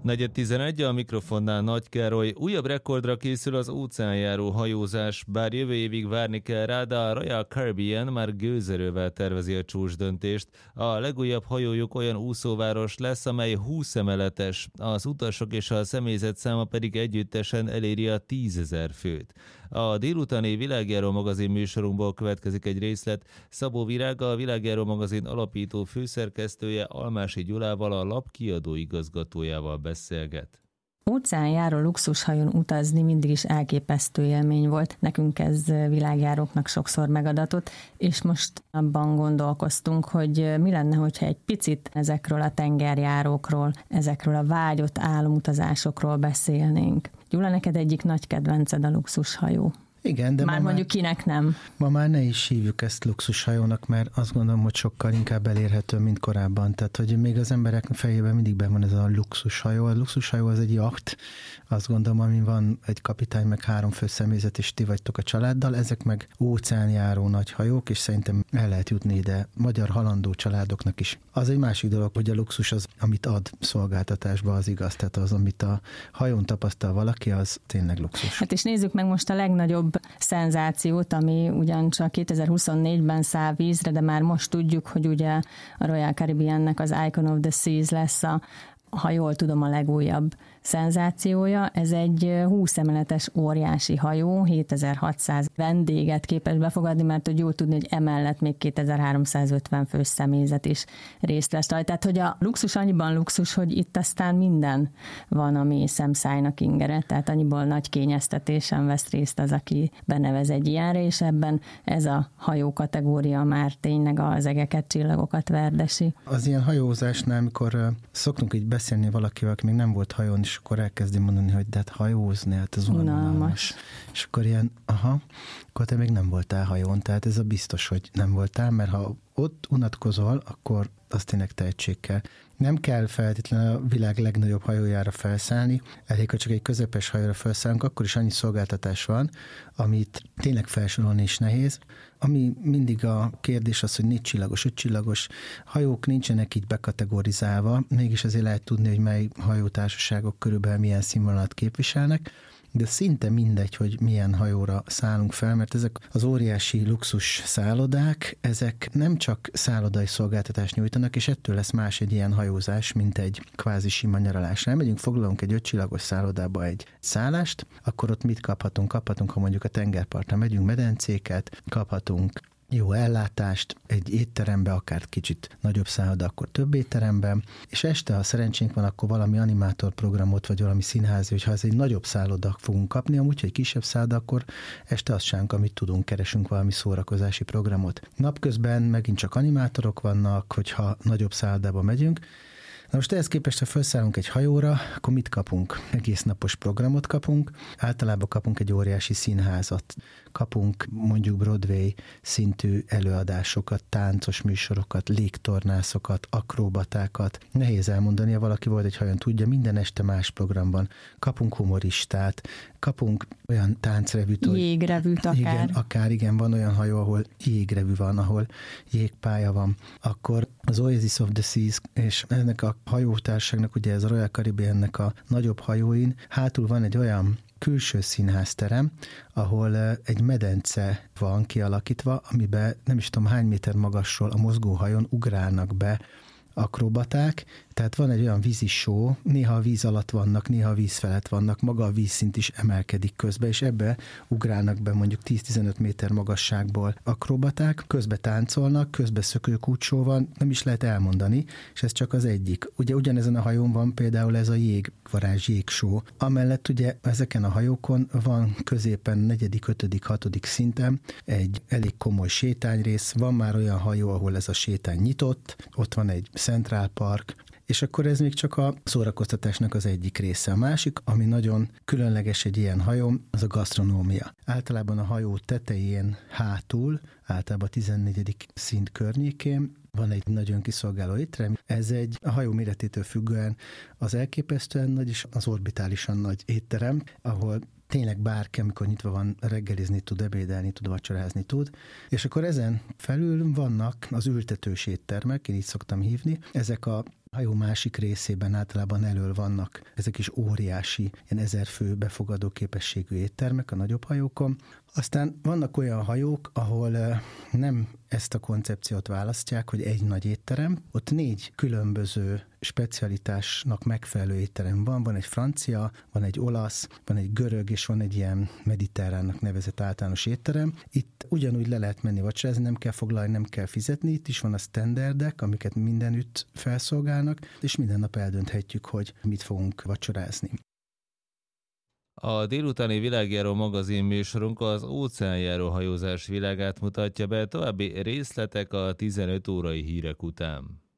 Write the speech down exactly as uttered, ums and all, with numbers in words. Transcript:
negyven tizenegy, a mikrofonnál Nagy Károly. Újabb rekordra készül az óceánjáró hajózás, bár jövő évig várni kell rá, de a Royal Caribbean már gőzerővel tervezi a csúcsdöntést. A legújabb hajójuk olyan úszóváros lesz, amely húsz emeletes, az utasok és a személyzet száma pedig együttesen eléri a tízezer főt. A délutáni Világjáró magazin műsorunkból következik egy részlet. Szabó Virág, a Világjáró magazin alapító főszerkesztője Almási Gyulával, a lap kiadó igazgatójával beszélget. Óceánjáró luxushajón utazni mindig is elképesztő élmény volt. Nekünk ez világjáróknak sokszor megadatott, és most abban gondolkoztunk, hogy mi lenne, hogyha egy picit ezekről a tengerjárókról, ezekről a vágyott álomutazásokról beszélnénk. Gyula, neked egyik nagy kedvenced a luxushajó. Igen, de már ma mondjuk már, kinek nem. Ma már ne is hívjuk ezt luxushajónak, mert azt gondolom, hogy sokkal inkább elérhető, mint korábban. Tehát, hogy még az emberek fejében mindig benn van ez a luxushajó. A luxushajó az egy jacht, azt gondolom, amin van egy kapitány, meg három fő személyzet, és ti vagytok a családdal. Ezek meg óceánjáró nagy hajók, és szerintem el lehet jutni ide magyar halandó családoknak is. Az egy másik dolog, hogy a luxus az, amit ad szolgáltatásba, az igaz. Tehát az, amit a hajón tapasztal valaki, az tényleg luxus. Hát és nézzük meg most a legnagyobb szenzációt, ami ugyancsak kétezer-huszonnégyben száll vízre, de már most tudjuk, hogy ugye a Royal Caribbeannek az Icon of the Seas lesz a, ha jól tudom, a legújabb szenzációja. Ez egy húsz emeletes óriási hajó, hétezer-hatszáz vendéget képes befogadni, mert hogy jól tudni, hogy emellett még kétezer-háromszázötven fős személyzet is részt vesz rajta. Tehát, hogy a luxus annyiban luxus, hogy itt aztán minden van, ami szemszájnak ingere, tehát annyiból nagy kényeztetésen vesz részt az, aki benevez egy ilyenre, és ebben ez a hajó kategória már tényleg az egeket, csillagokat verdesi. Az ilyen hajózásnál, amikor szoktunk így beszélni valakivel, aki még nem volt hajón, és akkor elkezdi mondani, hogy de hát hajózni, hát ez unalmas. És akkor ilyen, aha, akkor te még nem voltál hajón, tehát ez a biztos, hogy nem voltál, mert ha ott unatkozol, akkor azt tényleg tehetség kell. Nem kell feltétlenül a világ legnagyobb hajójára felszállni, elég, ha csak egy közepes hajóra felszállunk, akkor is annyi szolgáltatás van, amit tényleg felsorolni is nehéz. Ami mindig a kérdés az, hogy négy csillagos, öt csillagos hajók nincsenek így bekategorizálva, mégis azért lehet tudni, hogy mely hajótársaságok körülbelül milyen színvonalat képviselnek, de szinte mindegy, hogy milyen hajóra szállunk fel, mert ezek az óriási luxus szállodák, ezek nem csak szállodai szolgáltatást nyújtanak, és ettől lesz más egy ilyen hajózás, mint egy kvázi sima nyaralás. Elmegyünk, foglalunk egy ötcsillagos szállodába egy szállást, akkor ott mit kaphatunk? Kaphatunk, ha mondjuk a tengerpartra megyünk, medencéket, kaphatunk jó ellátást, egy étterembe, akár kicsit nagyobb szálloda, akkor több étteremben, és este, ha szerencsénk van, akkor valami animátorprogramot, vagy valami színházi, hogyha ez egy nagyobb szálloda fogunk kapni, amúgy, ha egy kisebb szálloda, akkor este azt sánk, amit tudunk, keresünk valami szórakozási programot. Napközben megint csak animátorok vannak, hogyha nagyobb szállodába megyünk. Na most ehhez képest, ha felszállunk egy hajóra, akkor mit kapunk? Egész napos programot kapunk, általában kapunk egy óriási színházat, kapunk mondjuk Broadway szintű előadásokat, táncos műsorokat, légtornászokat, akrobatákat. Nehéz elmondani, ha valaki volt egy hajón, tudja, minden este más programban. Kapunk humoristát, kapunk olyan táncrevűt, hogy... Jégrevűt akár. Igen, akár, igen, van olyan hajó, ahol jégrevű van, ahol jégpálya van. Akkor az Oasis of the Seas, és ennek a hajótársaságnak, ugye ez a Royal Caribbeannek a nagyobb hajóin, hátul van egy olyan külső színházterem, ahol egy medence van kialakítva, amiben nem is tudom hány méter magasról a mozgóhajón ugrálnak be akrobaták, tehát van egy olyan vízi show, néha a víz alatt vannak, néha a víz felett vannak, maga a vízszint is emelkedik közbe, és ebbe ugrálnak be mondjuk tíz-tizenöt méter magasságból akrobaták, közbe táncolnak, közbe szökőkúcsó van, nem is lehet elmondani, és ez csak az egyik. Ugye ugyanezen a hajón van például ez a jégvarázs jégshow. Amellett ugye ezeken a hajókon van középen negyedik, ötödik, hatodik szinten egy elég komoly sétányrész, van már olyan hajó, ahol ez a sétány nyitott, ott van egy Central Park, és akkor ez még csak a szórakoztatásnak az egyik része. A másik, ami nagyon különleges egy ilyen hajón, az a gasztronómia. Általában a hajó tetején hátul, általában a tizennegyedik szint környékén van egy nagyon kiszolgáló étterem. Ez egy a hajó méretétől függően az elképesztően nagy és az orbitálisan nagy étterem, ahol tényleg bárki, amikor nyitva van, reggelizni tud, ebédelni tud, vacsorázni tud. És akkor ezen felül vannak az ültetős éttermek, én így szoktam hívni. Ezek a A hajó másik részében általában elől vannak ezek is óriási, ilyen ezer fő befogadó képességű éttermek a nagyobb hajókon. Aztán vannak olyan hajók, ahol nem ezt a koncepciót választják, hogy egy nagy étterem, ott négy különböző specialitásnak megfelelő étterem van. Van egy francia, van egy olasz, van egy görög, és van egy ilyen mediterránnak nevezett általános étterem. Itt ugyanúgy le lehet menni vacsorázni, nem kell foglalni, nem kell fizetni. Itt is van a standardek, amiket mindenütt felszolgálnak, és minden nap eldönthetjük, hogy mit fogunk vacsorázni. A délutáni világjáró magazin műsorunk az óceánjáró hajózás világát mutatja be, további részletek a tizenöt órai hírek után.